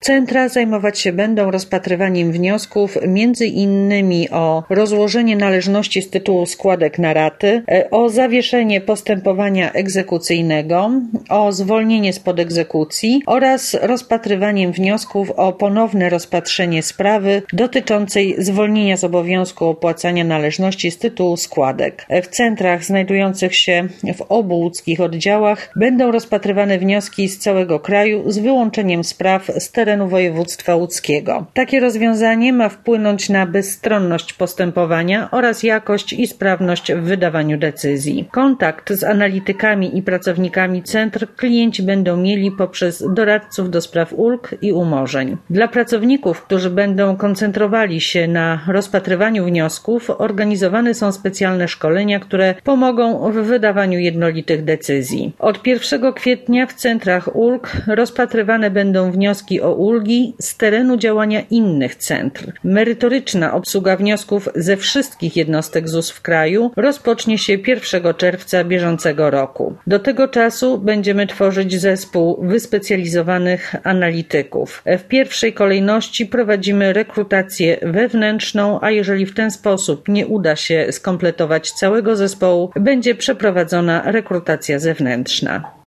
Centra zajmować się będą rozpatrywaniem wniosków m.in. o rozłożenie należności z tytułu składek na raty, o zawieszenie postępowania egzekucyjnego, o zwolnienie spod egzekucji oraz rozpatrywaniem wniosków o ponowne rozpatrzenie sprawy dotyczącej zwolnienia z obowiązku opłacania należności z tytułu składek. W centrach znajdujących się w obu łódzkich oddziałach będą rozpatrywane wnioski z całego kraju z wyłączeniem spraw z terenu województwa łódzkiego. Takie rozwiązanie ma wpłynąć na bezstronność postępowania oraz jakość i sprawność w wydawaniu decyzji. Kontakt z analitykami i pracownikami centr klienci będą mieli poprzez doradców do spraw ulg i umorzeń. Dla pracowników, którzy będą koncentrowali się na rozpatrywaniu wniosków, organizowane są specjalne szkolenia, które pomogą w wydawaniu jednolitych decyzji. Od 1 kwietnia w centrach ulg rozpatrywane będą wnioski o ulgi z terenu działania innych centr. Merytoryczna obsługa wniosków ze wszystkich jednostek ZUS w kraju rozpocznie się 1 czerwca bieżącego roku. Do tego czasu będziemy tworzyć zespół wyspecjalizowanych analityków. W pierwszej kolejności prowadzimy rekrutację wewnętrzną, a jeżeli w ten sposób nie uda się skompletować całego zespołu, będzie przeprowadzona rekrutacja zewnętrzna.